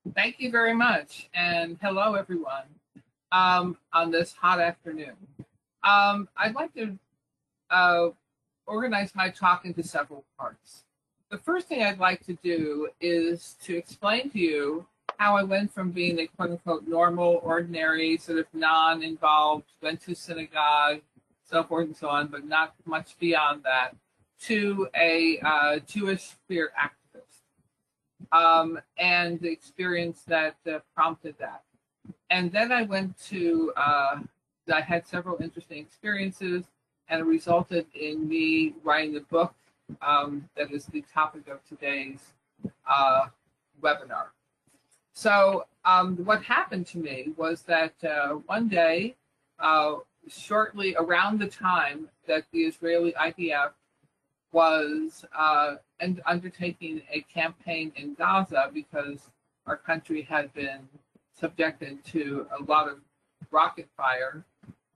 Thank you very much, and hello everyone on this hot afternoon. I'd like to uh, organize my talk into several parts. The first thing I'd like to do is to explain to you how I went from being a quote-unquote normal, ordinary, sort of non-involved, went to synagogue, so forth and so on, but not much beyond that, to a Jewish queer activist, and the experience that prompted that. And then I went to, I had several interesting experiences, and it resulted in me writing the book that is the topic of today's uh, webinar. So what happened to me was that one day, shortly around the time that the Israeli IDF was undertaking a campaign in Gaza because our country had been subjected to a lot of rocket fire,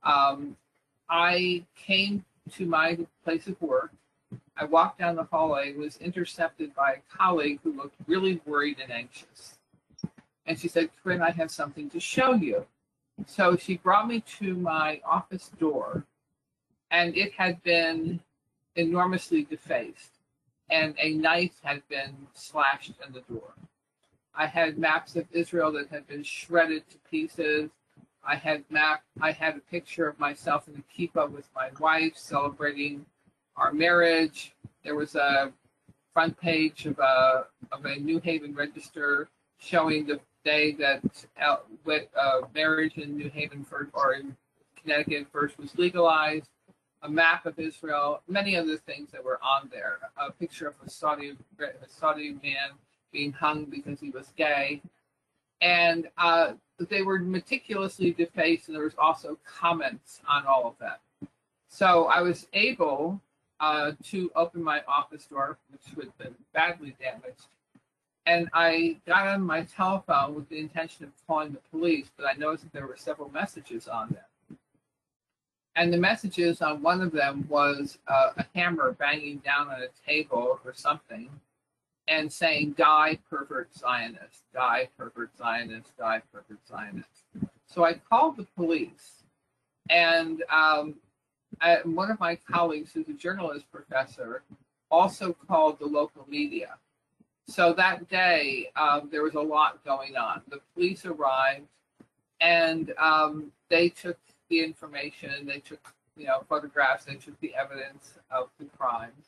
I came to my place of work. I walked down the hallway, was intercepted by a colleague who looked really worried and anxious. And she said, "Corinne, I have something to show you." So she brought me to my office door, and it had been enormously defaced, and a knife had been slashed in the door. I had maps of Israel that had been shredded to pieces. I had a picture of myself in the kippah with my wife celebrating our marriage. There was a front page of a New Haven Register showing the day that marriage in New Haven first, or in Connecticut first, was legalized. A map of Israel, many other things that were on there. A picture of a Saudi man being hung because he was gay. And they were meticulously defaced, and there was also comments on all of that. So I was able to open my office door, which had been badly damaged. And I got on my telephone with the intention of calling the police, but I noticed that there were several messages on them. And the messages on one of them was a hammer banging down on a table or something and saying, "Die, pervert Zionist, die, pervert Zionist, die, pervert Zionist." So I called the police, and one of my colleagues, who's a journalist professor, also called the local media. So that day, there was a lot going on. The police arrived, and they took the information, they took photographs, they took the evidence of the crimes.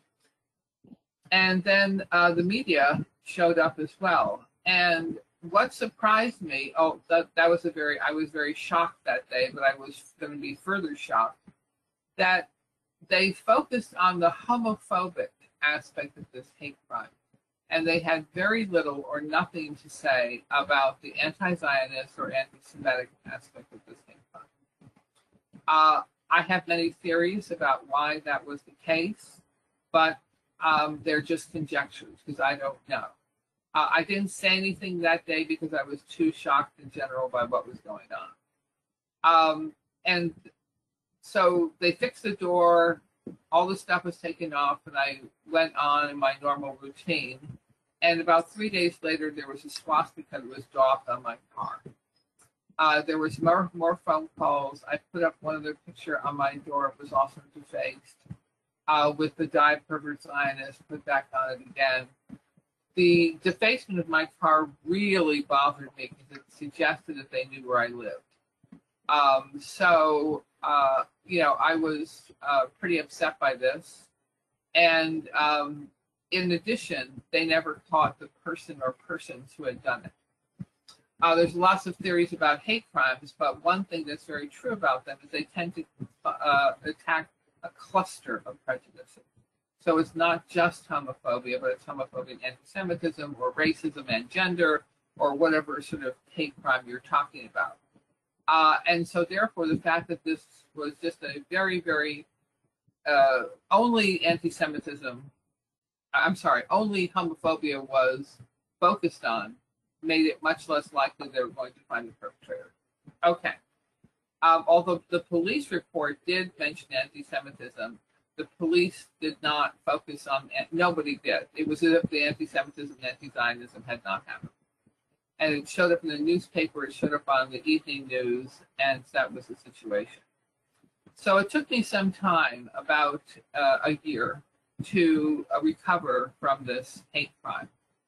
And then the media showed up as well. And what surprised me, I was very shocked that day, but I was going to be further shocked, that they focused on the homophobic aspect of this hate crime. And they had very little or nothing to say about the anti-Zionist or anti-Semitic aspect of this hate crime. I have many theories about why that was the case, but they're just conjectures because I don't know. I didn't say anything that day because I was too shocked in general by what was going on. And so they fixed the door, all the stuff was taken off, and I went on in my normal routine. And about 3 days later, there was a swastika that was doffed on my car. There was more phone calls. I put up one other picture on my door. It was also defaced with the "Die, pervert Zionist" put back on it again. The defacement of my car really bothered me because it suggested that they knew where I lived. I was pretty upset by this. And in addition, they never caught the person or persons who had done it. There's lots of theories about hate crimes, but one thing that's very true about them is they tend to attack a cluster of prejudices. So it's not just homophobia, but it's homophobia and anti-Semitism or racism and gender or whatever sort of hate crime you're talking about. And so therefore, the fact that this was just a very, very only homophobia was focused on, made it much less likely they were going to find the perpetrator. Okay. Although the police report did mention anti-Semitism, the police did not focus on, nobody did. It was as if the anti-Semitism and anti-Zionism had not happened. And it showed up in the newspaper, it showed up on the evening news, and that was the situation. So it took me some time, about a year, to recover from this hate crime.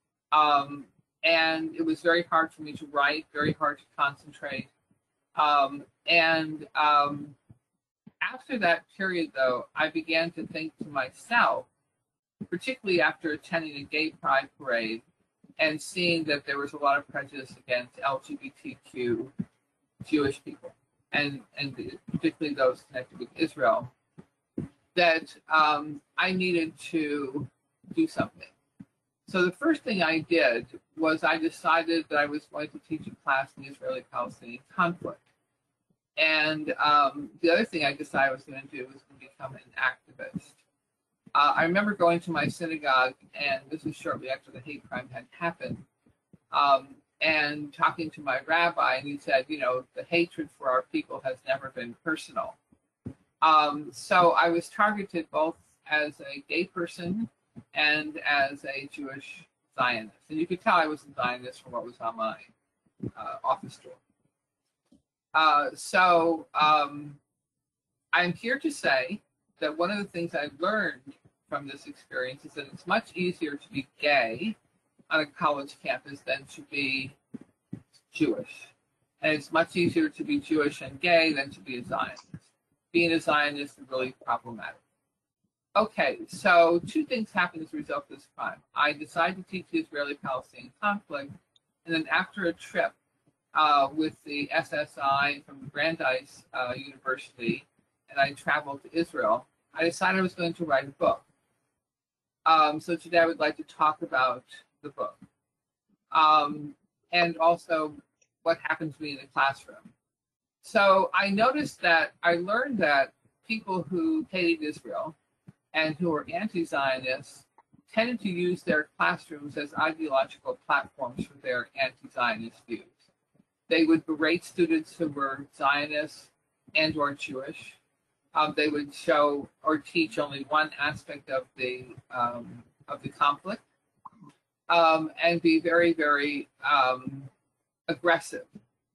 And it was very hard for me to write, very hard to concentrate. After that period, though, I began to think to myself, particularly after attending a gay pride parade and seeing that there was a lot of prejudice against LGBTQ Jewish people, and particularly those connected with Israel, that I needed to do something. So the first thing I did was I decided that I was going to teach a class in the Israeli-Palestinian conflict. And the other thing I decided I was going to do was to become an activist. I remember going to my synagogue, and this was shortly after the hate crime had happened, and talking to my rabbi, and he said, you know, the hatred for our people has never been personal. So I was targeted both as a gay person and as a Jewish Zionist. And you could tell I was a Zionist from what was on my office door. I'm here to say that one of the things I've learned from this experience is that it's much easier to be gay on a college campus than to be Jewish. And it's much easier to be Jewish and gay than to be a Zionist. Being a Zionist is really problematic. Okay, so two things happened as a result of this crime. I decided to teach the Israeli-Palestinian conflict, and then after a trip with the SSI from Brandeis University, and I traveled to Israel, I decided I was going to write a book. So today I would like to talk about the book, and also what happened to me in the classroom. So I noticed that I learned that people who hated Israel and who were anti-Zionists tended to use their classrooms as ideological platforms for their anti-Zionist views. They would berate students who were Zionists and or Jewish. They would show or teach only one aspect of the conflict, and be very, very aggressive.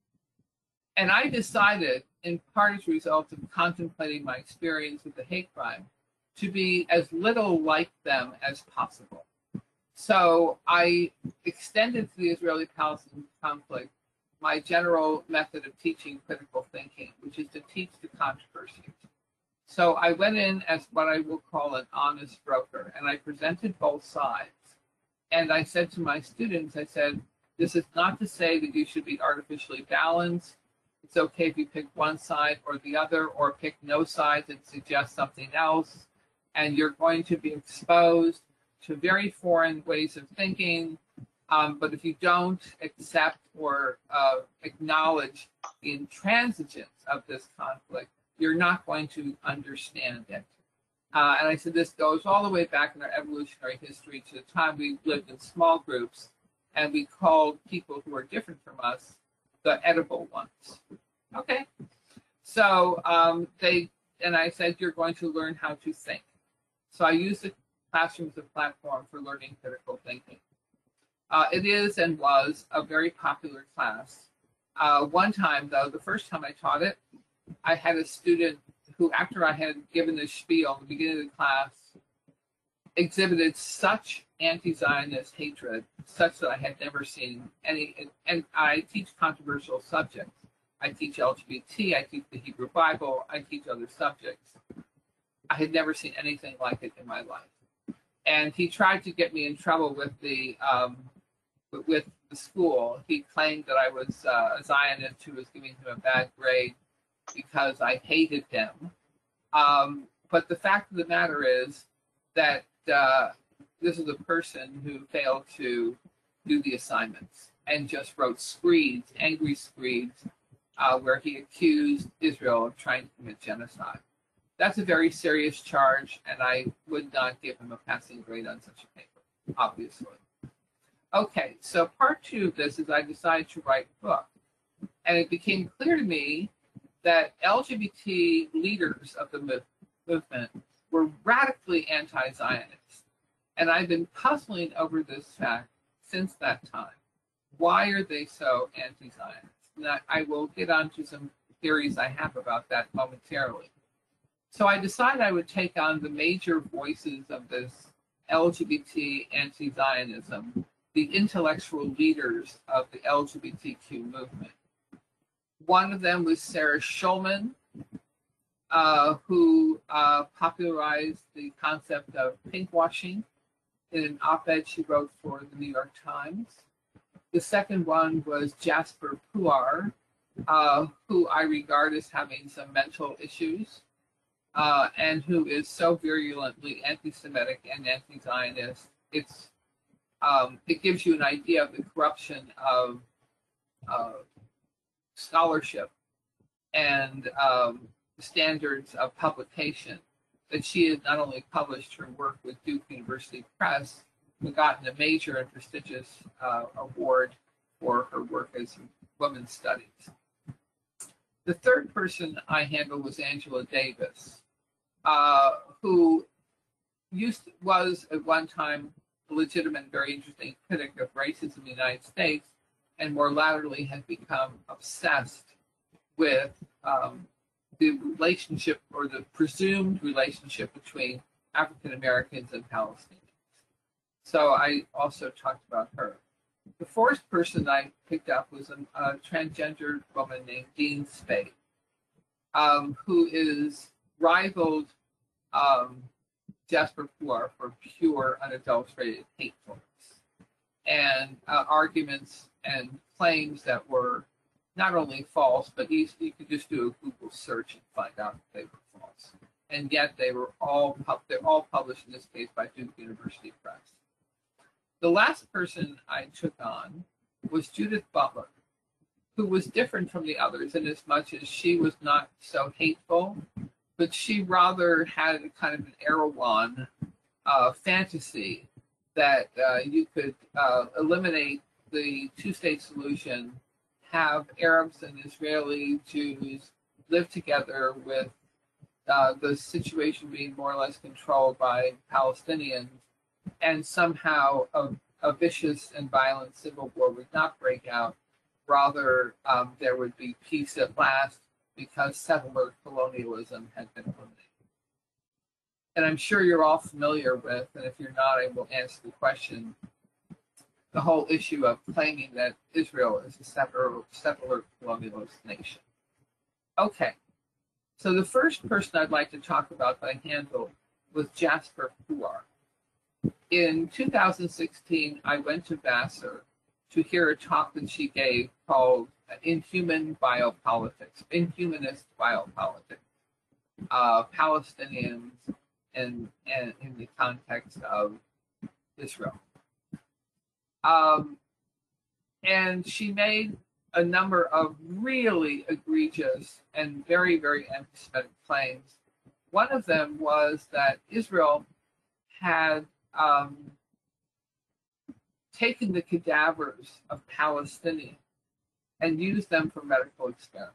And I decided, in part as a result of contemplating my experience with the hate crime, to be as little like them as possible. So I extended to the Israeli-Palestinian conflict my general method of teaching critical thinking, which is to teach the controversies. So I went in as what I will call an honest broker, and I presented both sides. And I said to my students, I said, this is not to say that you should be artificially balanced. It's okay if you pick one side or the other, or pick no sides and suggest something else. And you're going to be exposed to very foreign ways of thinking. But if you don't accept or acknowledge the intransigence of this conflict, you're not going to understand it. And I said this goes all the way back in our evolutionary history to the time we lived in small groups, and we called people who are different from us the edible ones. Okay? So I said, you're going to learn how to think. So I use the classroom as a platform for learning critical thinking. It is and was a very popular class. One time, though, the first time I taught it, I had a student who, after I had given the spiel at the beginning of the class, exhibited such anti-Zionist hatred, such that I had never seen any. And I teach controversial subjects. I teach LGBT, I teach the Hebrew Bible, I teach other subjects. I had never seen anything like it in my life. And he tried to get me in trouble with the school. He claimed that I was a Zionist who was giving him a bad grade because I hated him. But the fact of the matter is that this is a person who failed to do the assignments and just wrote screeds, angry screeds, where he accused Israel of trying to commit genocide. That's a very serious charge, and I would not give him a passing grade on such a paper, obviously. Okay, so part two of this is I decided to write a book. And it became clear to me that LGBT leaders of the movement were radically anti-Zionist. And I've been puzzling over this fact since that time. why are they so anti-Zionist? And I will get onto some theories I have about that momentarily. So I decided I would take on the major voices of this LGBT anti-Zionism, the intellectual leaders of the LGBTQ movement. One of them was Sarah Schulman, who popularized the concept of pinkwashing in an op-ed she wrote for the New York Times. The second one was Jasper Puar, who I regard as having some mental issues, and who is so virulently anti-Semitic and anti-Zionist. It gives you an idea of the corruption of scholarship and standards of publication, that she had not only published her work with Duke University Press, but gotten a major and prestigious award for her work as women's studies. The third person I handled was Angela Davis, who was at one time a legitimate and very interesting critic of racism in the United States, and more latterly has become obsessed with the relationship, or the presumed relationship, between African Americans and Palestinians. So I also talked about her. The fourth person I picked up was a transgender woman named Dean Spade, who is rivaled Jasper Puar for pure, unadulterated hatefulness, and arguments and claims that were not only false, but you could just do a Google search and find out that they were false. And yet they're all published, in this case, by Duke University Press. The last person I took on was Judith Butler, who was different from the others in as much as she was not so hateful, but she rather had a kind of an Erewhon fantasy that you could eliminate the two-state solution, have Arabs and Israeli Jews live together with the situation being more or less controlled by Palestinians, and somehow a vicious and violent civil war would not break out. Rather, there would be peace at last because settler colonialism had been eliminated. And I'm sure you're all familiar with, and if you're not, I will answer the question, the whole issue of claiming that Israel is a settler colonialist nation. Okay, so the first person I'd like to talk about that I handled was Jasper Puar. In 2016, I went to Vassar to hear a talk that she gave called Inhumanist Biopolitics, Palestinians and in the context of Israel. And she made a number of really egregious and very, very anti-Semitic claims. One of them was that Israel had taken the cadavers of Palestinians and used them for medical experiments.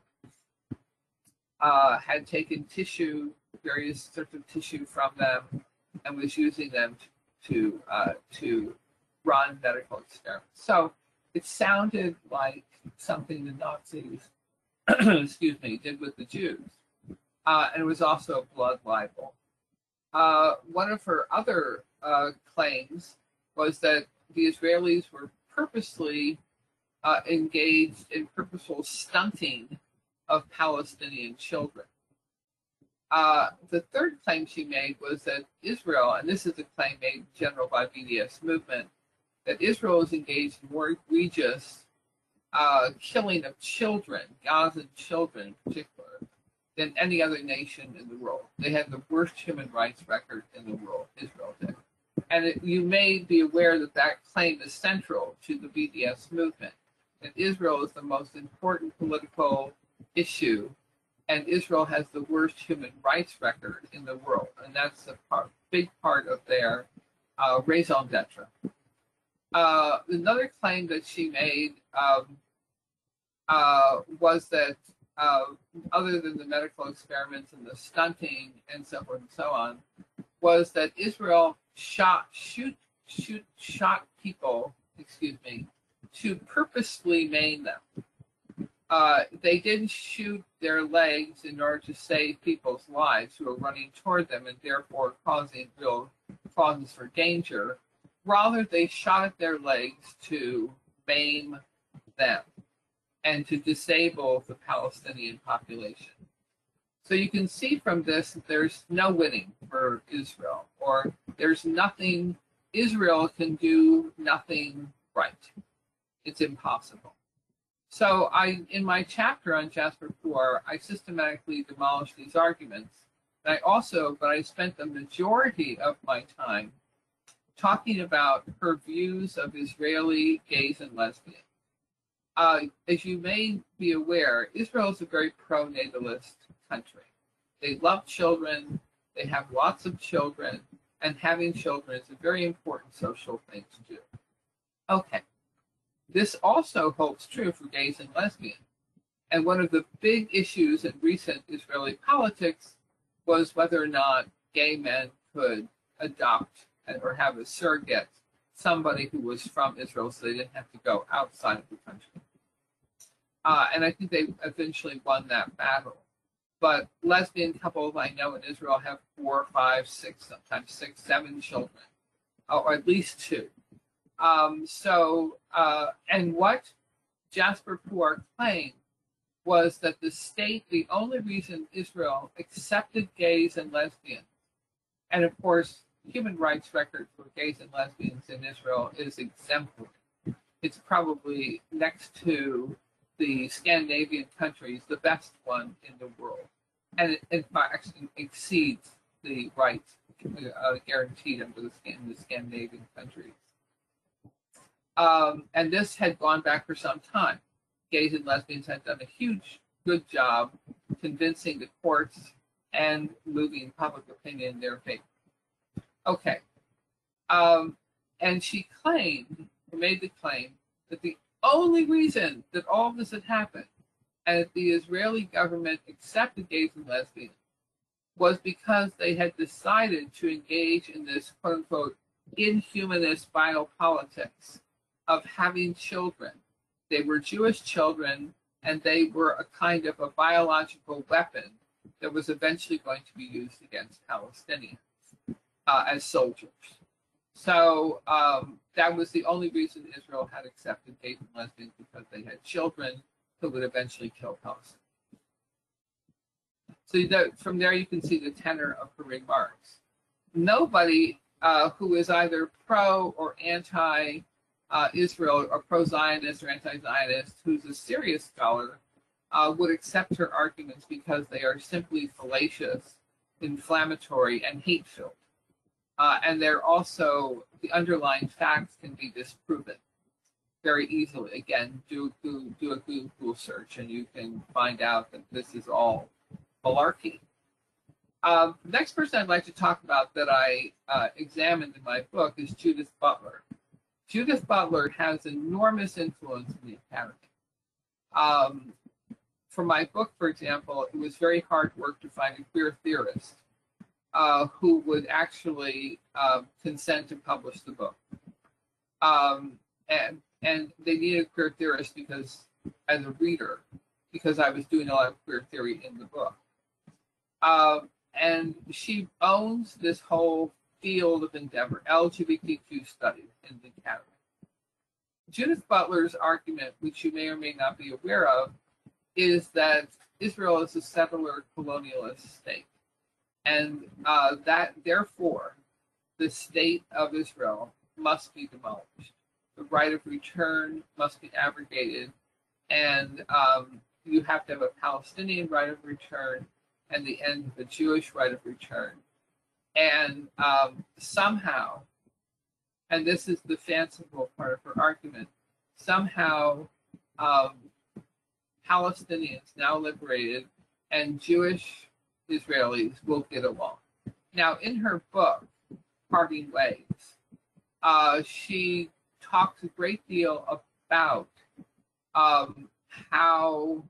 Had taken tissue, various sorts of tissue from them, and was using them to run medical experiments. So it sounded like something the Nazis, excuse me, did with the Jews. And it was also a blood libel. One of her other claims was that the Israelis were purposely engaged in purposeful stunting of Palestinian children. The third claim she made was that Israel, and this is a claim made in general by BDS movement, that Israel is engaged in more egregious killing of children, Gazan children in particular, than any other nation in the world. They had the worst human rights record in the world, Israel did. And you may be aware that that claim is central to the BDS movement, that Israel is the most important political issue, and Israel has the worst human rights record in the world. And that's a big part of their raison d'etre. Another claim that she made was that other than the medical experiments and the stunting and so forth and so on, was that Israel shot people, to purposefully maim them. They didn't shoot their legs in order to save people's lives who were running toward them and therefore causing real causes for danger. Rather, they shot at their legs to maim them and to disable the Palestinian population. So you can see from this that there's no winning for Israel, or there's nothing, Israel can do nothing right. It's impossible. So in my chapter on Jasper Poor, I systematically demolished these arguments. And I spent the majority of my time talking about her views of Israeli gays and lesbians. As you may be aware, Israel is a very pro-natalist country. They love children, they have lots of children, and having children is a very important social thing to do. Okay. This also holds true for gays and lesbians. And one of the big issues in recent Israeli politics was whether or not gay men could adopt or have a surrogate, somebody who was from Israel, so they didn't have to go outside of the country. And I think they eventually won that battle. But lesbian couples I know in Israel have 4, 5, 6, sometimes 6, 7 children, or at least 2. And what Jasper Poor claimed was that the only reason Israel accepted gays and lesbians, and of course, human rights record for gays and lesbians in Israel is exemplary. It's probably next to the Scandinavian countries, the best one in the world. And it in fact exceeds the rights guaranteed under the Scandinavian countries. And this had gone back for some time. Gays and lesbians had done a good job convincing the courts and moving public opinion in their favor. Okay. And she made the claim that the only reason that all of this had happened and that the Israeli government accepted gays and lesbians was because they had decided to engage in this quote unquote inhumanist biopolitics of having children. They were Jewish children, and they were a kind of a biological weapon that was eventually going to be used against Palestinians as soldiers. So that was the only reason Israel had accepted gays and lesbians, because they had children who would eventually kill Palestinians. So from there you can see the tenor of her remarks. Nobody who is either pro or anti Israel or pro-Zionist or anti-Zionist who's a serious scholar would accept her arguments because they are simply fallacious, inflammatory, and hate-filled. And they're also, the underlying facts can be disproven very easily. Again, do a Google search and you can find out that this is all malarkey. The next person I'd like to talk about that I examined in my book is Judith Butler. Judith Butler has enormous influence in the academy. For my book, for example, it was very hard work to find a queer theorist who would actually consent to publish the book. And they needed a queer theorist because, as a reader, because I was doing a lot of queer theory in the book. And she owns this whole field of endeavor, LGBTQ studies in the academy. Judith Butler's argument, which you may or may not be aware of, is that Israel is a settler colonialist state. And that, therefore, the state of Israel must be demolished. The right of return must be abrogated, and you have to have a Palestinian right of return and the end of the Jewish right of return. And somehow, and this is the fanciful part of her argument, somehow Palestinians now liberated and Jewish Israelis will get along. Now, in her book, Parting Ways, she talks a great deal about how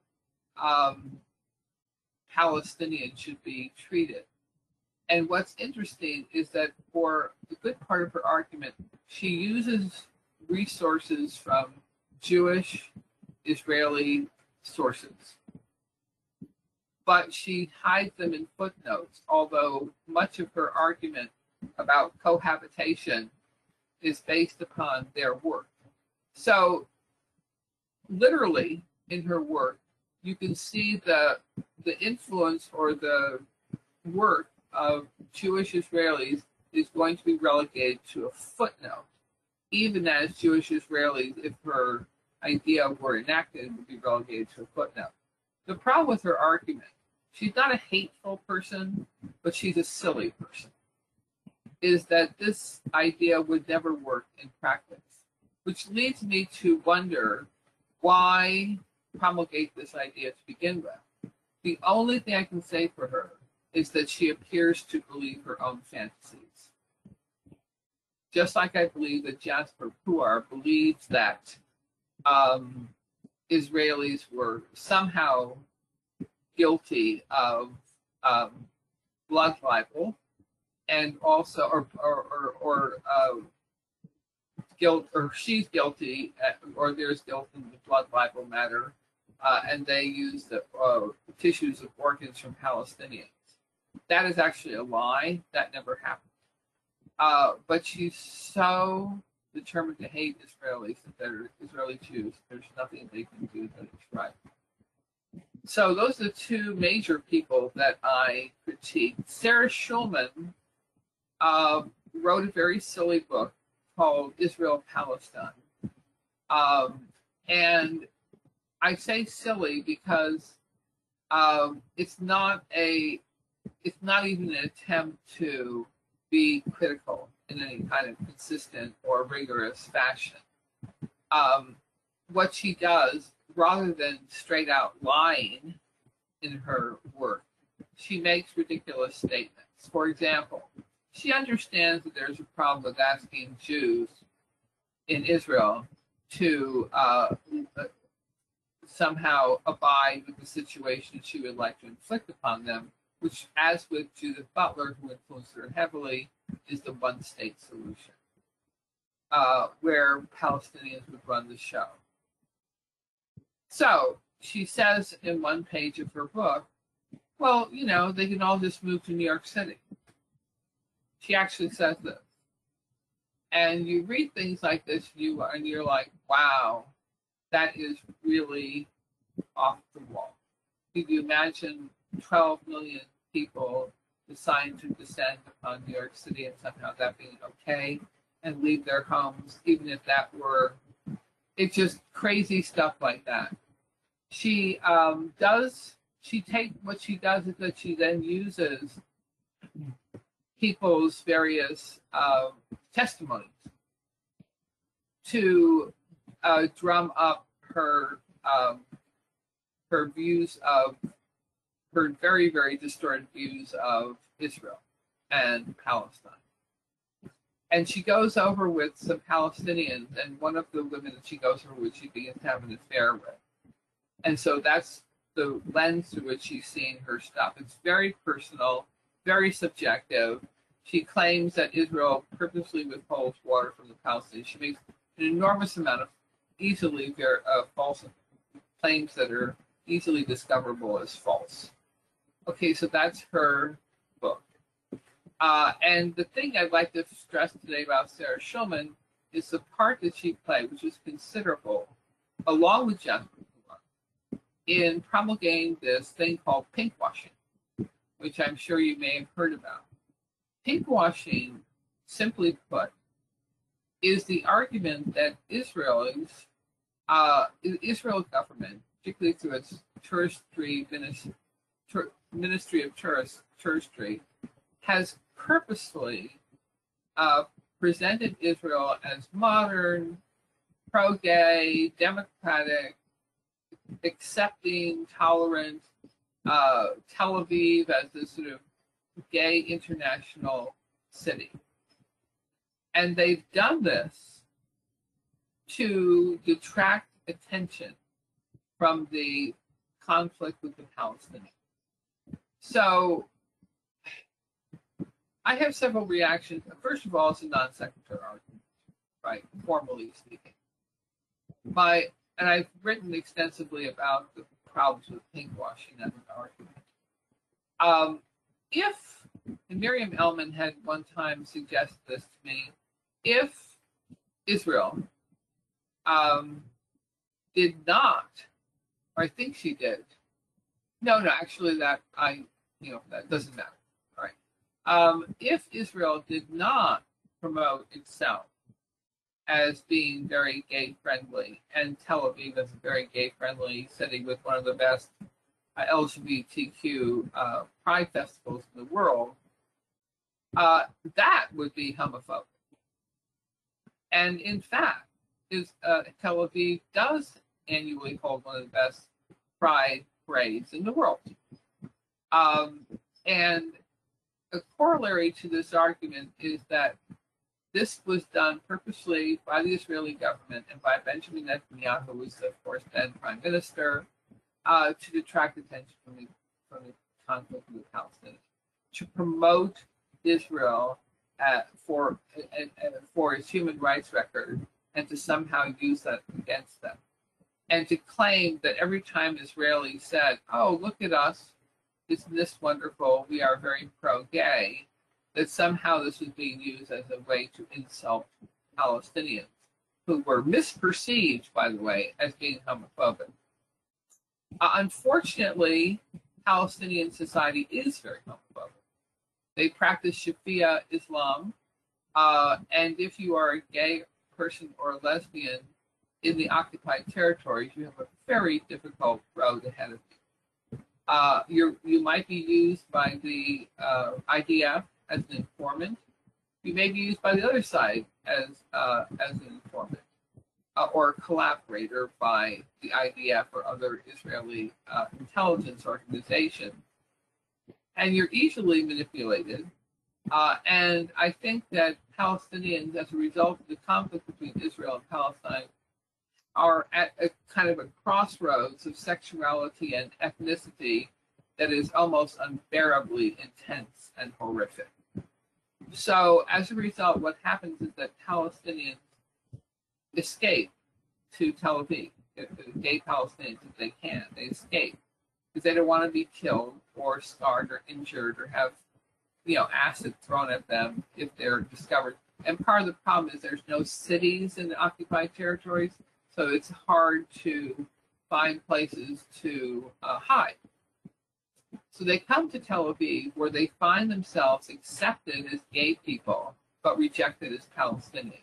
Palestinians should be treated. And what's interesting is that for the good part of her argument, she uses resources from Jewish Israeli sources, but she hides them in footnotes, although much of her argument about cohabitation is based upon their work. So literally in her work, you can see the influence or the work of Jewish Israelis is going to be relegated to a footnote, even as Jewish Israelis, if her idea were enacted, would be relegated to a footnote. The problem with her argument, she's not a hateful person, but she's a silly person, is that this idea would never work in practice, which leads me to wonder why promulgate this idea to begin with. The only thing I can say for her is that she appears to believe her own fantasies. Just like I believe that Jasper Puar believes that Israelis were somehow guilty of blood libel, and also, or guilt, or she's guilty, or there's guilt in the blood libel matter, and they use the tissues of organs from Palestinians. That is actually a lie. That never happened. But she's so determined to hate Israelis, that they're Israeli Jews. There's nothing they can do that is right. So those are the two major people that I critique. Sarah Schulman wrote a very silly book called Israel Palestine. And I say silly because it's not even an attempt to be critical in any kind of consistent or rigorous fashion. What she does, rather than straight out lying in her work, she makes ridiculous statements. For example, she understands that there's a problem with asking Jews in Israel to somehow abide with the situation she would like to inflict upon them, which, as with Judith Butler, who influenced her heavily, is the one-state solution, where Palestinians would run the show. So she says in one page of her book, well, you know, they can all just move to New York City. She actually says this. And you read things like this, and you're like, wow, that is really off the wall. Could you imagine 12 million people decide to descend upon New York City and somehow that being okay and leave their homes, even if that were, it's just crazy stuff like that. What she does is that she then uses people's various testimonies to drum up her views of her very, very distorted views of Israel and Palestine. And she goes over with some Palestinians, and one of the women that she goes over with, she begins to have an affair with. And so that's the lens through which she's seeing her stuff. It's very personal, very subjective. She claims that Israel purposely withholds water from the Palestinians. She makes an enormous amount of easily false claims that are easily discoverable as false. Okay, so that's her book. And the thing I'd like to stress today about Sarah Schulman is the part that she played, which is considerable, along with Jasper Puar, in promulgating this thing called pinkwashing, which I'm sure you may have heard about. Pinkwashing, simply put, is the argument that the Israel government, particularly through its Ministry of Touristy, has purposely presented Israel as modern, pro-gay, democratic, accepting, tolerant, Tel Aviv as this sort of gay international city. And they've done this to detract attention from the conflict with the Palestinians. So I have several reactions. First of all, it's a non sequitur argument, right? Formally speaking. and I've written extensively about the problems with pinkwashing as an argument. And Miriam Ellman had one time suggested this to me, if Israel did not, or I think she did. No, actually that doesn't matter. All right. If Israel did not promote itself as being very gay friendly, and Tel Aviv is a very gay friendly city with one of the best LGBTQ pride festivals in the world, that would be homophobic. And in fact, Tel Aviv does annually hold one of the best pride parades in the world. And a corollary to this argument is that this was done purposely by the Israeli government and by Benjamin Netanyahu, who was, of course, then prime minister, to detract attention from the conflict with the Palestinians, to promote Israel for its human rights record, and to somehow use that against them, and to claim that every time Israelis said, "Oh, look at us, isn't this wonderful? We are very pro-gay," that somehow this was being used as a way to insult Palestinians, who were misperceived, by the way, as being homophobic. Unfortunately, Palestinian society is very homophobic. They practice Shafi'a Islam, and if you are a gay person or a lesbian in the occupied territories, you have a very difficult road ahead of you. You might be used by the IDF as an informant. You may be used by the other side as an informant or a collaborator by the IDF or other Israeli intelligence organizations. And you're easily manipulated. And I think that Palestinians, as a result of the conflict between Israel and Palestine, are at a kind of a crossroads of sexuality and ethnicity that is almost unbearably intense and horrific. So as a result, what happens is that Palestinians escape to Tel Aviv, gay Palestinians, if they can. They escape because they don't want to be killed or scarred or injured or have, acid thrown at them if they're discovered. And part of the problem is there's no cities in the occupied territories, so it's hard to find places to hide. So they come to Tel Aviv, where they find themselves accepted as gay people, but rejected as Palestinians.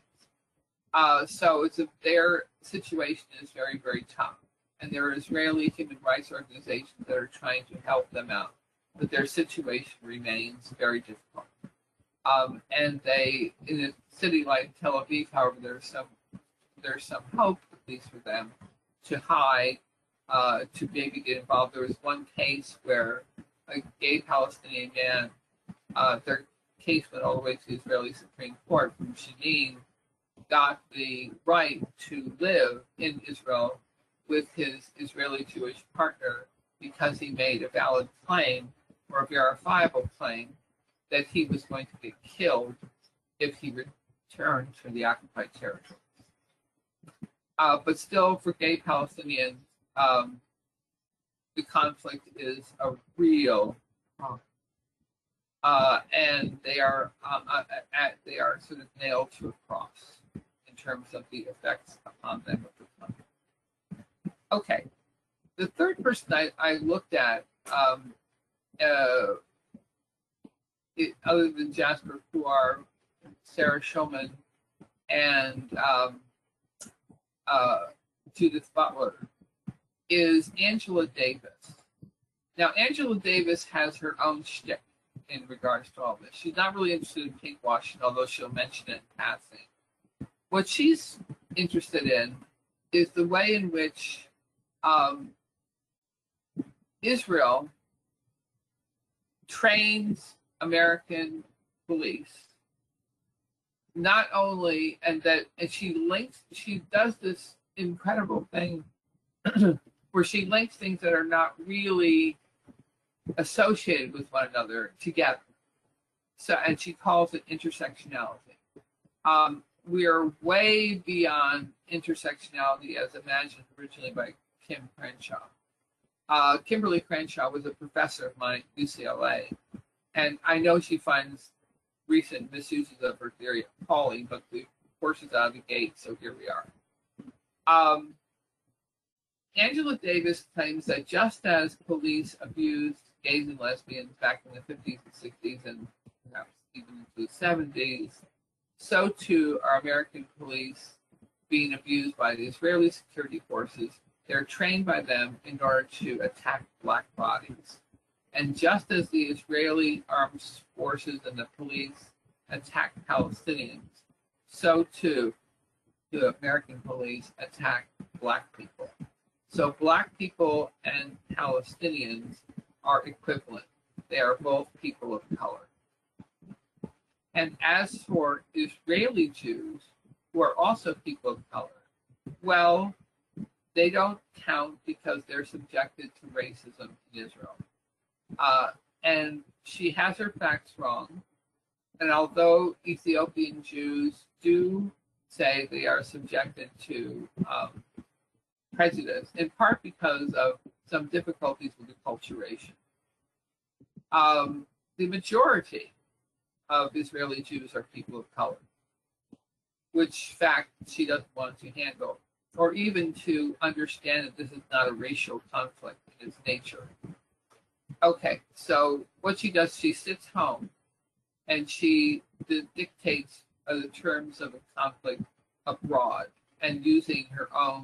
So their situation is very, very tough. And there are Israeli human rights organizations that are trying to help them out, but their situation remains very difficult. And in a city like Tel Aviv, however, there's some hope, at least for them, to hide, to maybe get involved. There was one case where a gay Palestinian man, their case went all the way to the Israeli Supreme Court from Jenin, got the right to live in Israel with his Israeli Jewish partner because he made a valid claim or a verifiable claim that he was going to get killed if he returned to the occupied territories. But still, for gay Palestinians, the conflict is a real problem. And they are sort of nailed to a cross in terms of the effects upon them of the conflict. Okay, the third person I looked at, other than Jasper Puar, Sarah Schulman, and Judith Butler, is Angela Davis. Now, Angela Davis has her own shtick in regards to all this. She's not really interested in pinkwashing, although she'll mention it in passing. What she's interested in is the way in which Israel trains American police, not only, and she does this incredible thing where she links things that are not really associated with one another together. So, and she calls it intersectionality. we are way beyond intersectionality as imagined originally by Kim Crenshaw. Kimberly Crenshaw was a professor of mine at UCLA, and I know she finds recent misuses of her theory appalling, but the horse is out of the gate, so here we are. Angela Davis claims that just as police abused gays and lesbians back in the 50s and 60s and perhaps even into the 70s, so too are American police being abused by the Israeli security forces. They're trained by them in order to attack black bodies. And just as the Israeli armed forces and the police attack Palestinians, so too the American police attack black people. So black people and Palestinians are equivalent. They are both people of color. And as for Israeli Jews, who are also people of color, well, they don't count because they're subjected to racism in Israel. And she has her facts wrong. And although Ethiopian Jews do say they are subjected to prejudice, in part because of some difficulties with acculturation, the majority of Israeli Jews are people of color, which fact she doesn't want to handle, or even to understand that this is not a racial conflict in its nature. Okay, so what she does, she sits home and she dictates the terms of a conflict abroad and using her own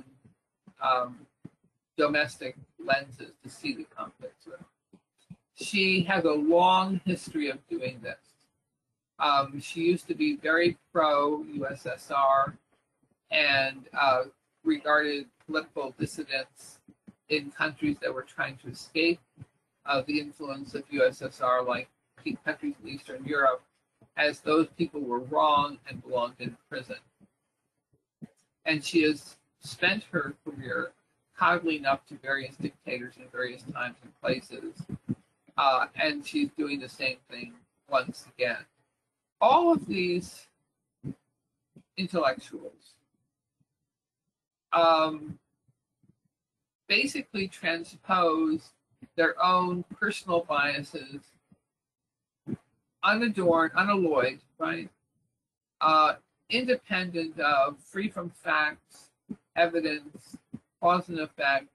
domestic lenses to see the conflict through. She has a long history of doing this. She used to be very pro-USSR and regarded political dissidents in countries that were trying to escape the influence of USSR, like countries in Eastern Europe, as those people were wrong and belonged in prison. And she has spent her career coddling up to various dictators in various times and places, and she's doing the same thing once again. All of these intellectuals basically transpose their own personal biases, unadorned, unalloyed, right? Independent of, free from facts, evidence, cause and effect,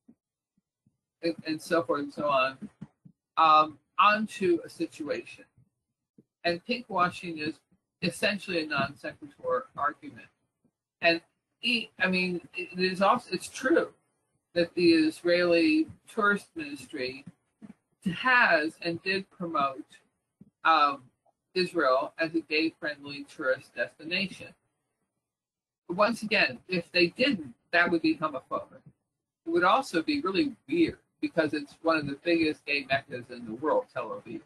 and so forth and so on, onto a situation. And pinkwashing is essentially a non sequitur argument. And I mean, it is also, it's true that the Israeli tourist ministry has and did promote Israel as a gay-friendly tourist destination. But once again, if they didn't, that would be homophobic. It would also be really weird because it's one of the biggest gay meccas in the world, Tel Aviv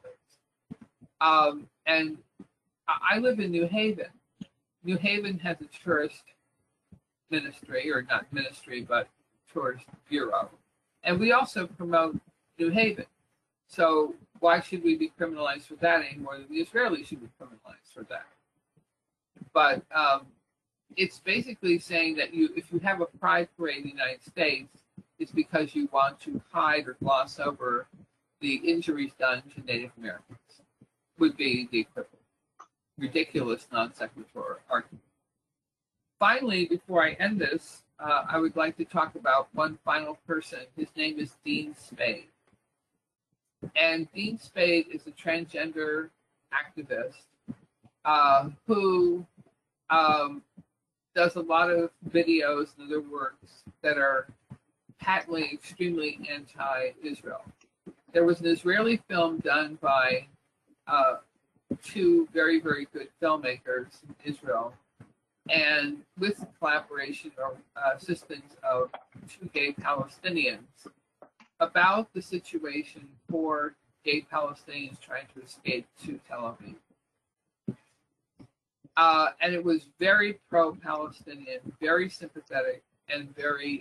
is. And I live in New Haven. New Haven has a tourist ministry, or not ministry, but tourist bureau. And we also promote New Haven. So why should we be criminalized for that any more than the Israelis should be criminalized for that? But it's basically saying that if you have a pride parade in the United States, it's because you want to hide or gloss over the injuries done to Native Americans, would be the equivalent. Ridiculous non sequitur argument. Finally, before I end this, I would like to talk about one final person. His name is Dean Spade. And Dean Spade is a transgender activist who does a lot of videos and other works that are patently extremely anti-Israel. There was an Israeli film done by two very, very good filmmakers in Israel, and with the collaboration or assistance of two gay Palestinians, about the situation for gay Palestinians trying to escape to Tel Aviv. And it was very pro-Palestinian, very sympathetic, and very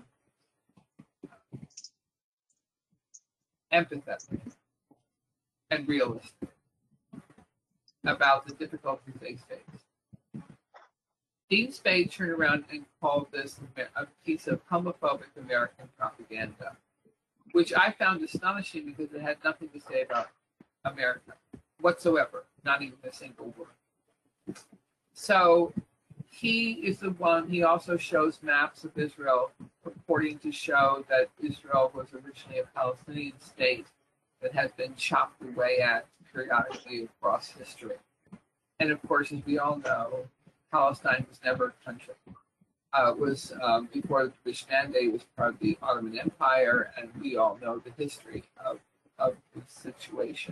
empathetic and realistic about the difficulties they face. Dean Spade turned around and called this a piece of homophobic American propaganda, which I found astonishing because it had nothing to say about America whatsoever, not even a single word. So he is the one, he also shows maps of Israel purporting to show that Israel was originally a Palestinian state that has been chopped away at periodically across history. And of course, as we all know, Palestine was never a country. It was before the British Mandate, was part of the Ottoman Empire, and we all know the history of the situation.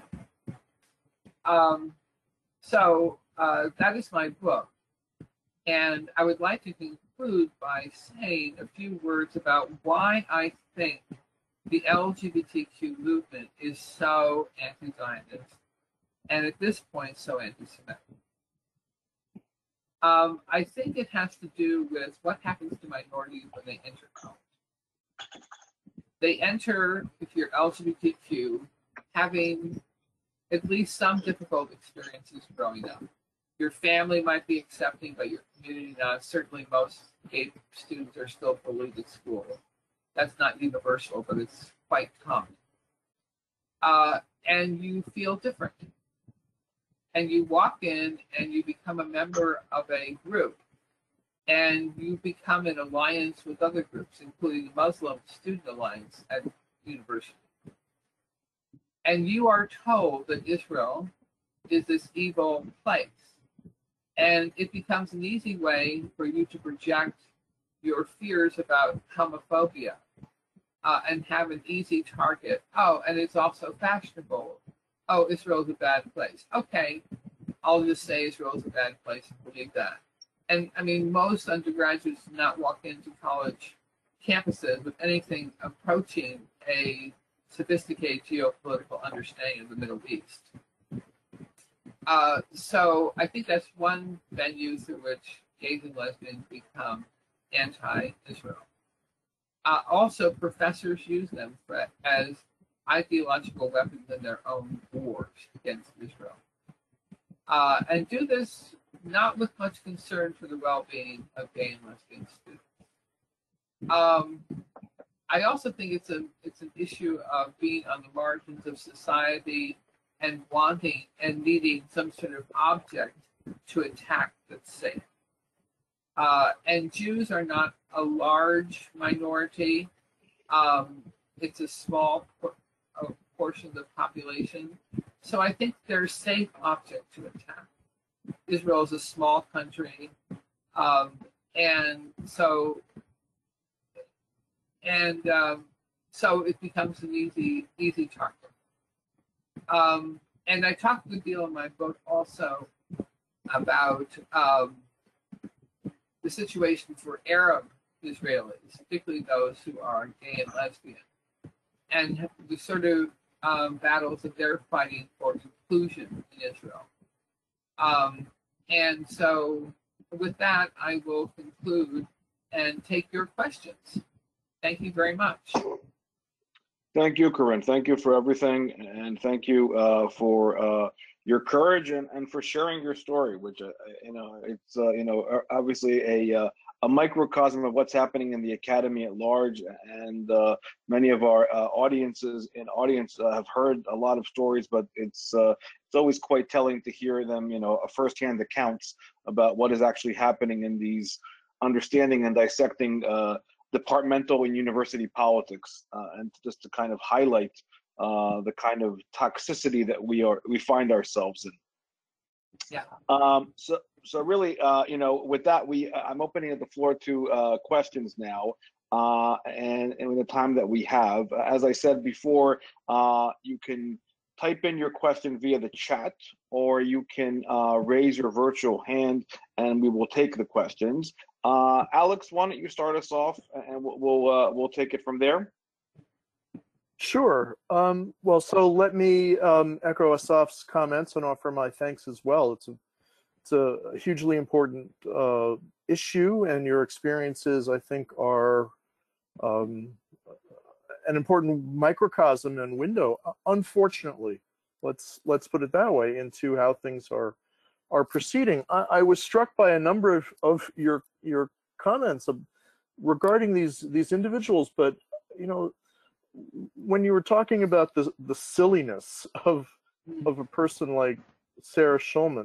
So that is my book. And I would like to conclude by saying a few words about why I think the LGBTQ movement is so anti-Zionist, and at this point, so anti-Semitic. I think it has to do with what happens to minorities when they enter college. They enter, if you're LGBTQ, having at least some difficult experiences growing up. Your family might be accepting, but your community not. Certainly most gay students are still bullied at school. That's not universal, but it's quite common. And you feel different. And you walk in and you become a member of a group. And you become an alliance with other groups, including the Muslim Student Alliance at university. And you are told that Israel is this evil place. And it becomes an easy way for you to project your fears about homophobia and have an easy target. Oh, and it's also fashionable. Oh, Israel's a bad place. Okay, I'll just say Israel's a bad place and believe that. And I mean, most undergraduates do not walk into college campuses with anything approaching a sophisticated geopolitical understanding of the Middle East. So I think that's one venue through which gays and lesbians become anti-Israel. Also, professors use them as ideological weapons in their own wars against Israel. And do this not with much concern for the well-being of gay and lesbian students. I also think it's an issue of being on the margins of society and wanting and needing some sort of object to attack that's safe. And Jews are not a large minority. It's a small portion of the population. So I think they're a safe object to attack. Israel is a small country. So it becomes an easy target. And I talk a good deal in my book also about the situation for Arab Israelis, particularly those who are gay and lesbian, and the sort of battles that they're fighting for inclusion in Israel. And so with that, I will conclude and take your questions. Thank you very much. Thank you, Corinne. Thank you for everything, and thank you for your courage and for sharing your story, which it's obviously a microcosm of what's happening in the academy at large, and many of our audience have heard a lot of stories, but it's always quite telling to hear them, firsthand accounts about what is actually happening in these understanding and dissecting departmental and university politics, and just to kind of highlight the kind of toxicity that we find ourselves in. Yeah. So really, with that, I'm opening up the floor to questions now, and in the time that we have. As I said before, you can type in your question via the chat, or you can raise your virtual hand, and we will take the questions. Alex, why don't you start us off, and we'll take it from there. Sure. Well, so let me echo Asaf's comments and offer my thanks as well. It's a hugely important issue, and your experiences, I think, are an important microcosm and window, unfortunately, let's put it that way, into how things are our proceeding. I was struck by a number of your comments regarding these individuals, but you know, when you were talking about the silliness of a person like Sarah Schulman,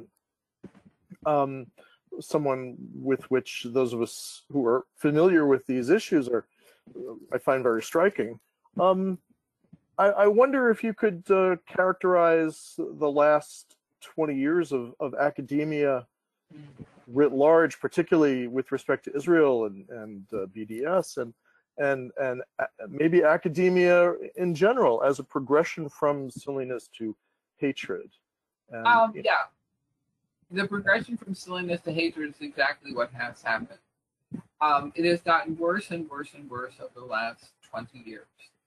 someone with which those of us who are familiar with these issues I find very striking. I wonder if you could characterize the last 20 years of academia writ large, particularly with respect to Israel and BDS and maybe academia in general as a progression from silliness to hatred. And, yeah, the progression from silliness to hatred is exactly what has happened. It has gotten worse and worse and worse over the last 20 years.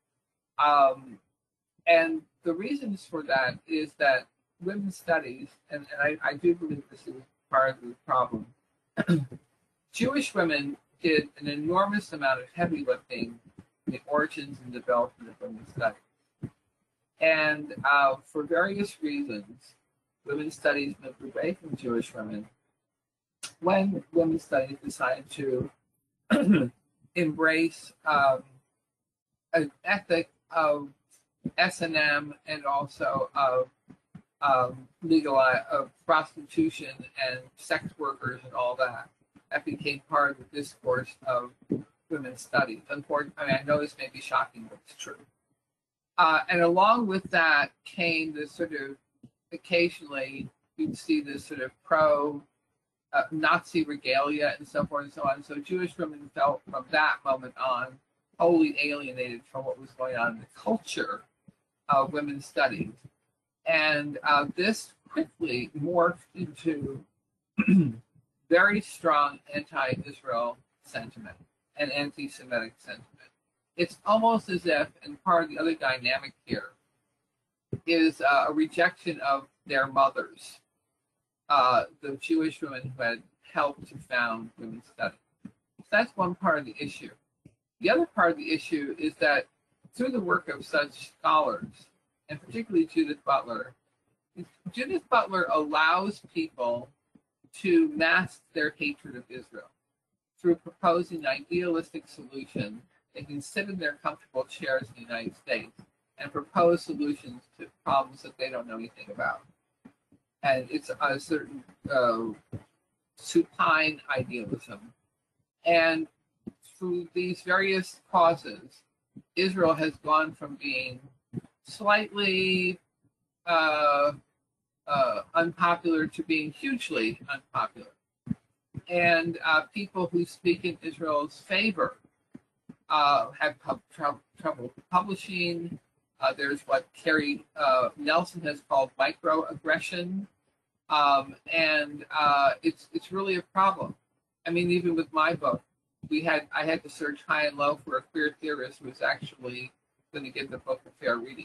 And the reasons for that is that women's studies, and I do believe this is part of the problem, Jewish women did an enormous amount of heavy lifting in the origins and development of women's studies. And for various reasons, women's studies moved away from Jewish women when women's studies decided to embrace an ethic of S&M and also of prostitution and sex workers and all that. That became part of the discourse of women's studies. Unfortunately, I mean, I know this may be shocking, but it's true. And along with that came this sort of, occasionally you'd see this sort of pro-Nazi regalia and so forth and so on. So Jewish women felt from that moment on wholly alienated from what was going on in the culture of women's studies. And this quickly morphed into very strong anti-Israel sentiment and anti-Semitic sentiment. It's almost as if, and part of the other dynamic here, is a rejection of their mothers, the Jewish women who had helped to found women's studies. So that's one part of the issue. The other part of the issue is that through the work of such scholars, and particularly Judith Butler allows people to mask their hatred of Israel through proposing an idealistic solution. They can sit in their comfortable chairs in the United States and propose solutions to problems that they don't know anything about. And it's a certain supine idealism. And through these various causes, Israel has gone from being slightly unpopular to being hugely unpopular. And people who speak in Israel's favor have trouble publishing. There's what Carrie Nelson has called microaggression, and it's really a problem. I mean, even with my book, I had to search high and low for a queer theorist who was actually going to give the book a fair reading.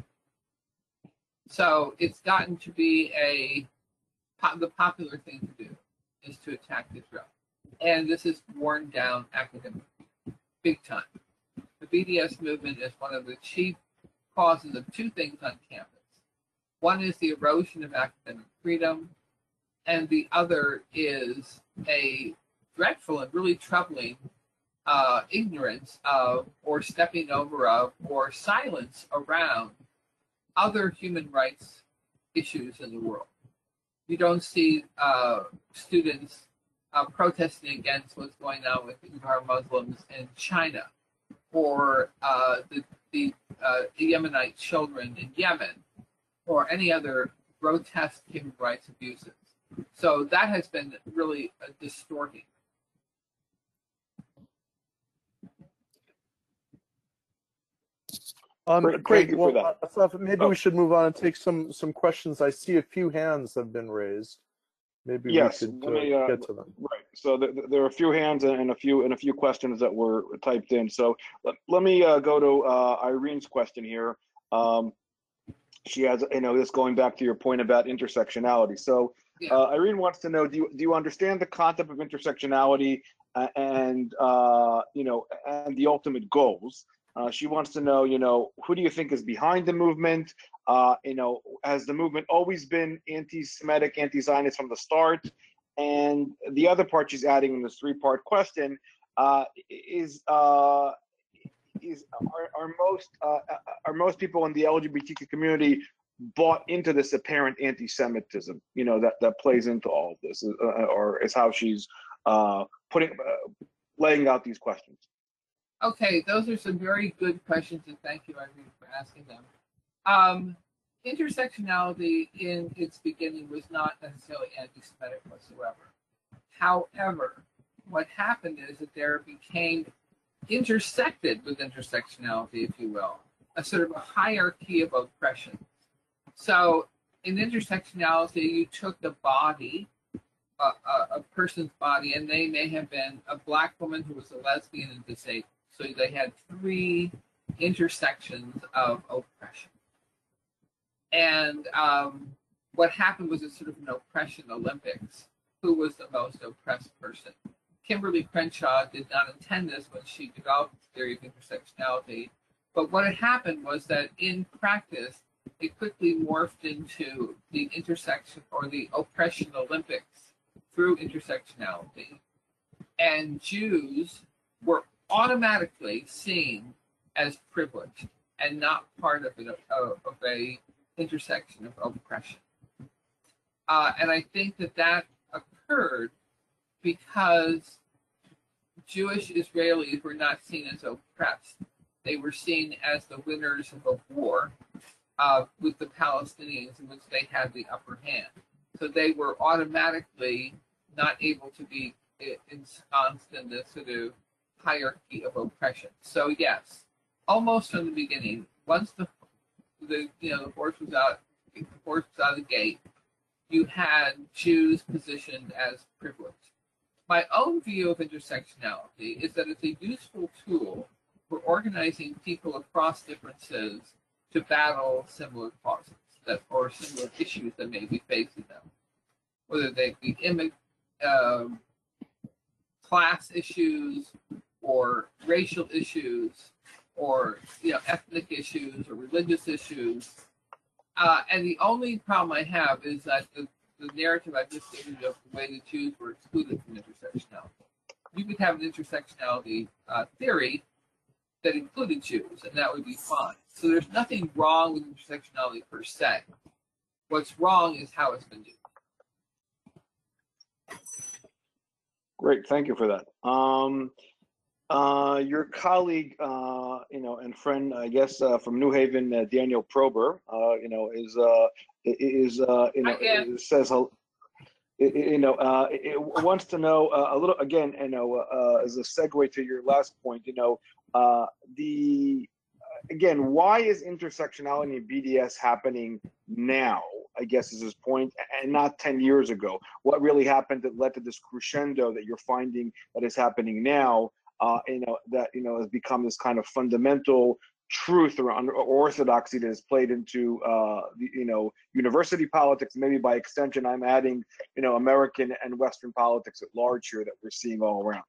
So it's gotten to be the popular thing to do is to attack Israel, and this has worn down academically big time. The BDS movement is one of the chief causes of two things on campus. One is the erosion of academic freedom, and the other is a dreadful and really troubling ignorance of, or stepping over of, or silence around other human rights issues in the world. You don't see students protesting against what's going on with Uyghur Muslims in China, or the Yemenite children in Yemen, or any other grotesque human rights abuses. So that has been really distorting. Great. Well, Asaf, maybe we should move on and take some questions. I see a few hands have been raised. Maybe we could get to them. Right. So there are a few hands and a few questions that were typed in. So let me go to Irene's question here. She has, this going back to your point about intersectionality. So Irene wants to know: do you understand the concept of intersectionality and and the ultimate goals? She wants to know, who do you think is behind the movement? Has the movement always been anti-Semitic, anti-Zionist from the start? And the other part she's adding in this three-part question is are most people in the LGBTQ community bought into this apparent anti-Semitism? That plays into all of this, or is how she's laying out these questions. Okay, those are some very good questions, and thank you, Irene, for asking them. Intersectionality in its beginning was not necessarily anti-Semitic whatsoever. However, what happened is that there became intersected with intersectionality, if you will, a sort of a hierarchy of oppression. So in intersectionality, you took the body, a person's body, and they may have been a Black woman who was a lesbian and disabled. So they had three intersections of oppression. And what happened was a sort of an oppression Olympics. Who was the most oppressed person? Kimberly Crenshaw did not intend this when she developed the theory of intersectionality. But what had happened was that in practice, it quickly morphed into the intersection or the oppression Olympics through intersectionality. And Jews were automatically seen as privileged and not part of a intersection of oppression. And I think that occurred because Jewish Israelis were not seen as oppressed. They were seen as the winners of a war with the Palestinians in which they had the upper hand. So they were automatically not able to be ensconced in this sort of hierarchy of oppression. So yes, almost from the beginning, once the horse was out of the gate, you had Jews positioned as privileged. My own view of intersectionality is that it's a useful tool for organizing people across differences to battle similar causes or similar issues that may be facing them, whether they be class issues or racial issues or ethnic issues or religious issues. And the only problem I have is that the narrative I just gave you of the way the Jews were excluded from intersectionality. You could have an intersectionality theory that included Jews, and that would be fine. So there's nothing wrong with intersectionality per se. What's wrong is how it's been used. Great, thank you for that. Your colleague, and friend, I guess, from New Haven, Daniel Prober, says, it wants to know a little again, as a segue to your last point, why is intersectionality in BDS happening now? I guess is his point, and not 10 years ago. What really happened that led to this crescendo that you're finding that is happening now? That has become this kind of fundamental truth or orthodoxy that is played into university politics. Maybe by extension, I'm adding American and Western politics at large here that we're seeing all around.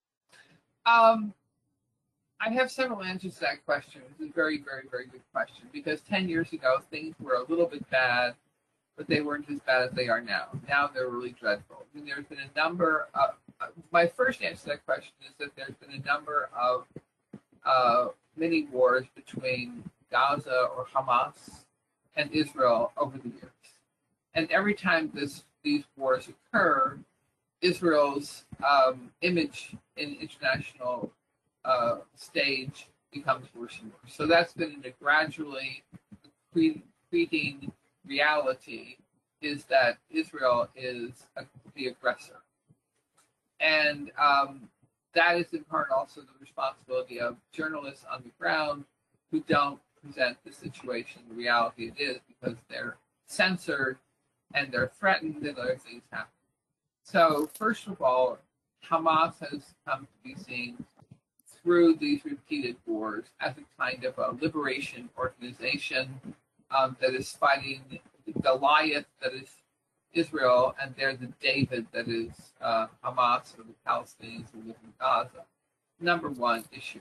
I have several answers to that question. It's a very, very, very good question, because 10 years ago things were a little bit bad, but they weren't as bad as they are now. Now they're really dreadful. I mean, there's been a number of my first answer to that question is that there's been a number of mini wars between Gaza or Hamas and Israel over the years. And every time these wars occur, Israel's image in international stage becomes worse and worse. So that's been a gradually creating reality, is that Israel is the aggressor. And that is in part also the responsibility of journalists on the ground who don't present the situation, the reality it is, because they're censored and they're threatened and other things happen. So first of all, Hamas has come to be seen through these repeated wars as a kind of a liberation organization that is fighting the Goliath that is Israel, and they're the David that is Hamas or the Palestinians who live in Gaza. Number one issue.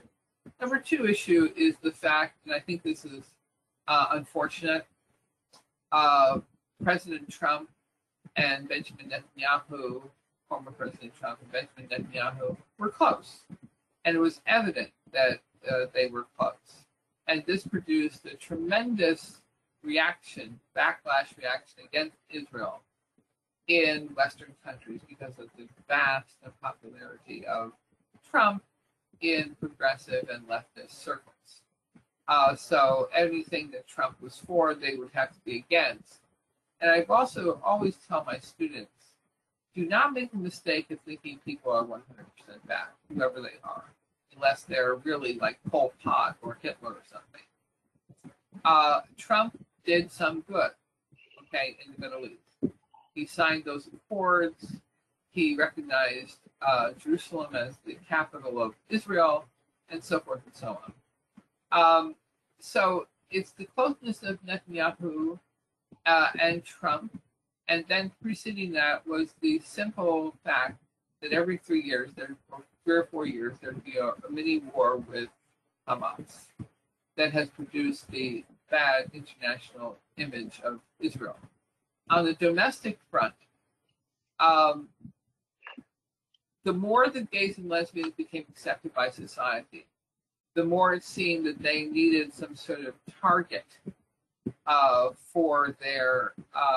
Number two issue is the fact, and I think this is unfortunate, President Trump and Benjamin Netanyahu, former President Trump and Benjamin Netanyahu, were close. And it was evident that they were close. And this produced a tremendous backlash reaction against Israel in Western countries because of the vast popularity of Trump in progressive and leftist circles. So anything that Trump was for, they would have to be against. And I've also always tell my students, do not make the mistake of thinking people are 100% bad, whoever they are, unless they're really like Pol Pot or Hitler or something. Trump did some good, okay, in the Middle East. He signed those accords. He recognized Jerusalem as the capital of Israel, and so forth and so on. So it's the closeness of Netanyahu and Trump, and then preceding that was the simple fact that every 3 years, or 3 or 4 years, there'd be a mini war with Hamas that has produced the bad international image of Israel. On the domestic front, the more the gays and lesbians became accepted by society, the more it seemed that they needed some sort of target for their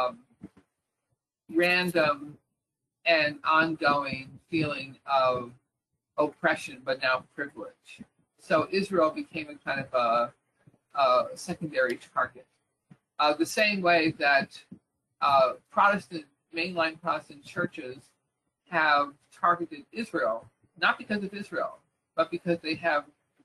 random and ongoing feeling of oppression, but now privilege. So Israel became a kind of a secondary target. The same way that mainline Protestant churches have targeted Israel, not because of Israel, but because they have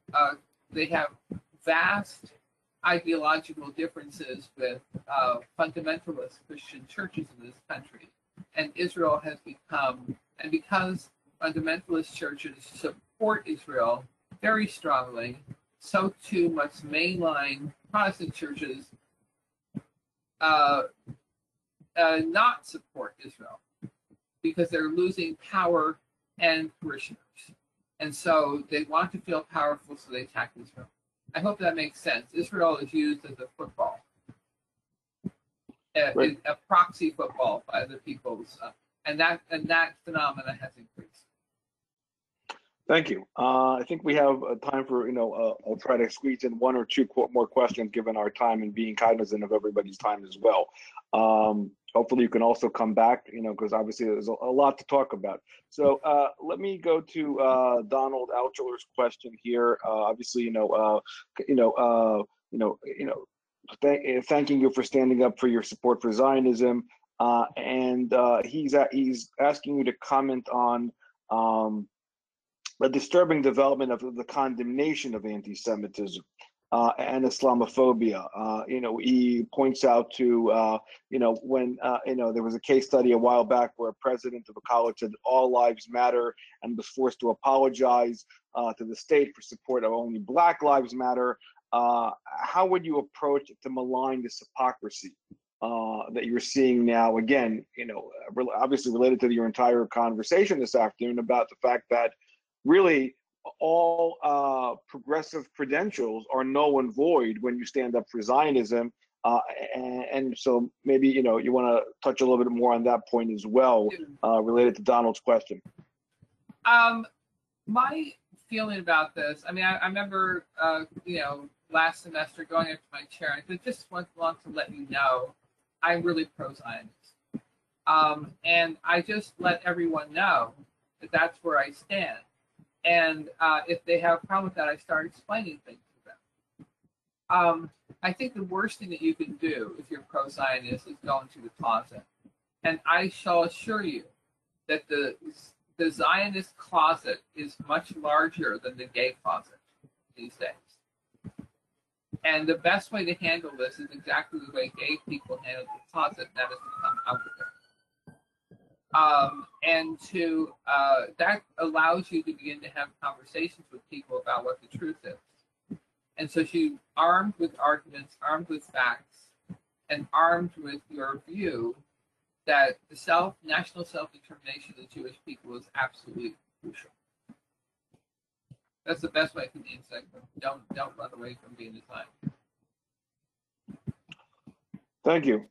vast ideological differences with fundamentalist Christian churches in this country. And Israel has become, and because fundamentalist churches support Israel very strongly, so too must mainline Protestant churches not support Israel, because they're losing power and parishioners. And so they want to feel powerful, so they attack Israel. I hope that makes sense. Israel is used as a football, a proxy football by other people's, and that phenomena has increased. Thank you. I think we have time for, I'll try to squeeze in one or two more questions given our time and being cognizant of everybody's time as well. Hopefully you can also come back, because obviously there's a lot to talk about. So let me go to Donald Altschuler's question here. Obviously, thanking you for standing up for your support for Zionism, and he's asking you to comment on the disturbing development of the condemnation of anti-Semitism and Islamophobia. He points out to, when, there was a case study a while back where a president of a college said all lives matter and was forced to apologize to the state for support of only Black Lives Matter. How would you approach to malign this hypocrisy that you're seeing now? Again, obviously related to your entire conversation this afternoon about the fact that really all progressive credentials are null and void when you stand up for Zionism. And so maybe, you want to touch a little bit more on that point as well, related to Donald's question. My feeling about this, I remember, last semester going up to my chair, I just want to let you know, I'm really pro-Zionist. And I just let everyone know that that's where I stand. And if they have a problem with that, I start explaining things to them. I think the worst thing that you can do if you're pro-Zionist is go into the closet. And I shall assure you that the Zionist closet is much larger than the gay closet these days. And the best way to handle this is exactly the way gay people handle the closet, and that is to come out of it. And that allows you to begin to have conversations with people about what the truth is. And so you, armed with arguments, armed with facts, and armed with your view that the national self-determination of the Jewish people is absolutely crucial. That's the best way to be executive. Don't run away from being a client. Thank you.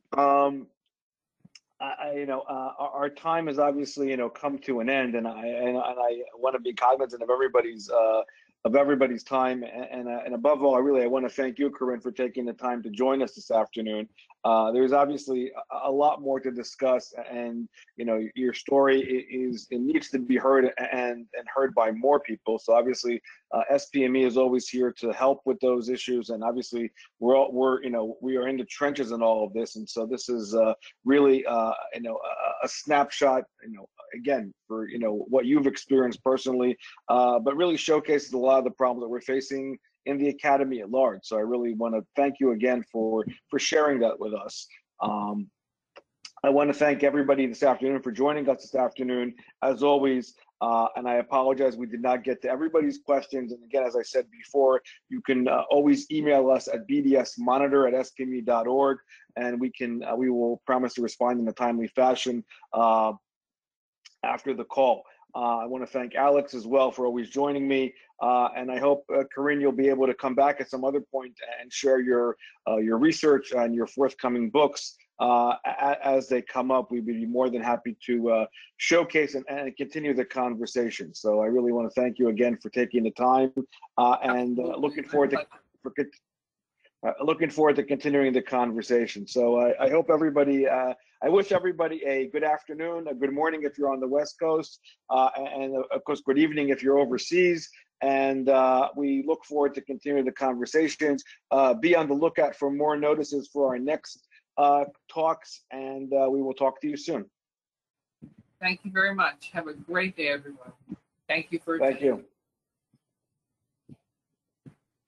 Our time has obviously, come to an end, and I want to be cognizant of everybody's time, and above all, I want to thank you, Corinne, for taking the time to join us this afternoon. There's obviously a lot more to discuss, and your story it needs to be heard and heard by more people. So obviously, SPME is always here to help with those issues, and obviously we are in the trenches in all of this, and so this is really a snapshot, again, for what you've experienced personally, but really showcases a lot of the problems that we're facing in the academy at large. So I really want to thank you again for sharing that with us. I want to thank everybody this afternoon for joining us this afternoon, as always. And I apologize we did not get to everybody's questions. And again, as I said before, you can always email us at bdsmonitor@spme.org, and we will promise to respond in a timely fashion after the call. I want to thank Alex as well for always joining me, and I hope, Corinne, you'll be able to come back at some other point and share your research and your forthcoming books as they come up. We'd be more than happy to showcase and continue the conversation. So I really want to thank you again for taking the time, and looking forward to continuing the conversation. So I hope everybody. I wish everybody a good afternoon, a good morning if you're on the West Coast, and of course, good evening if you're overseas. And we look forward to continuing the conversations. Be on the lookout for more notices for our next talks, and we will talk to you soon. Thank you very much. Have a great day, everyone. Thank you for attending. Thank you.